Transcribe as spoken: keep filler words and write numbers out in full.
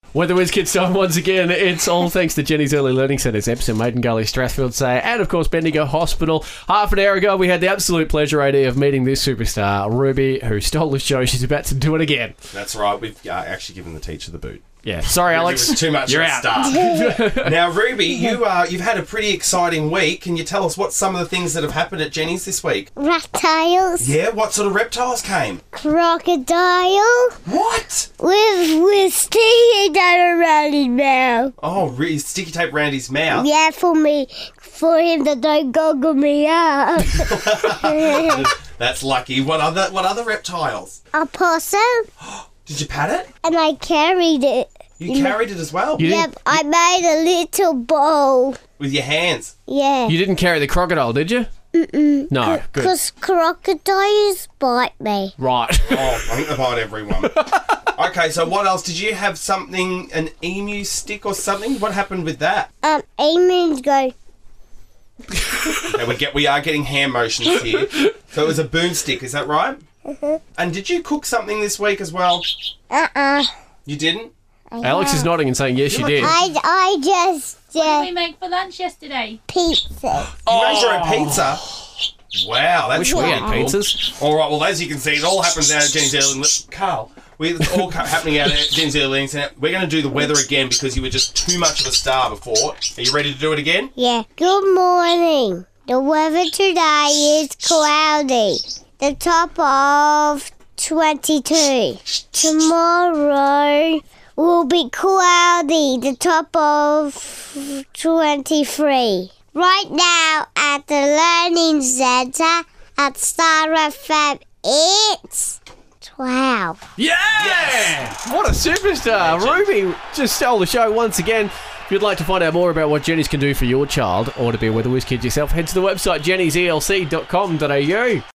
Weather Whiz Kids time once again. It's all thanks to Jenny's Early Learning Centres, Epsom, Maiden Gully, Strathfield Say, and of course Bendigo Hospital. Half an hour ago, we had the absolute pleasure, A D, of meeting this superstar, Ruby, who stole the show. She's about to do it again. That's right. We've uh, actually given the teacher the boot. Yeah, sorry, Alex. It was too much You're of a out. start. Now, Ruby, you uh, you've had a pretty exciting week. Can you tell us what some of the things that have happened at Jenny's this week? Reptiles. Yeah, what sort of reptiles came? Crocodile. What? With with sticky tape around his mouth. Oh, really? Sticky tape around his mouth? Yeah, for me, for him to don't goggle me up. That's lucky. What other what other reptiles? A possum, Did you pat it? and I carried it. You carried it as well? You Yep, I made a little bowl. With your hands? Yeah. You didn't carry the crocodile, did you? Mm-mm. No, good. Because crocodiles bite me. Right. Oh, I think they bite everyone. Okay, so what else? Did you have something, an emu stick or something? What happened with that? Um, Eamonds go, Now we get we are getting hand motions here. So it was a boomstick, is that right? Mm-hmm. And did you cook something this week as well? uh-uh. You didn't? Alex is nodding and saying, yes, you did. I, I just What uh, did we make for lunch yesterday? pizza. You made your own pizza? Wow, that's Wish we had cool. pizzas. All right, well, as you can see, it all happens out of Jenny's Early... Carl, we, it's all ca- happening out of Jenny's Early Learning Centre. We're going to do the weather again because you were just too much of a star before. Are you ready to do it again? Yeah. Good morning. The weather today is cloudy. The top of twenty-two. Tomorrow will be cloudy. The top of twenty-three. Right now at the Learning Centre at Star F M, it's twelve. Yeah! What a superstar. Ruby just stole the show once again. If you'd like to find out more about what Jenny's can do for your child or to be a Weather Whiz Kid yourself, head to the website jennys e l c dot com dot a u.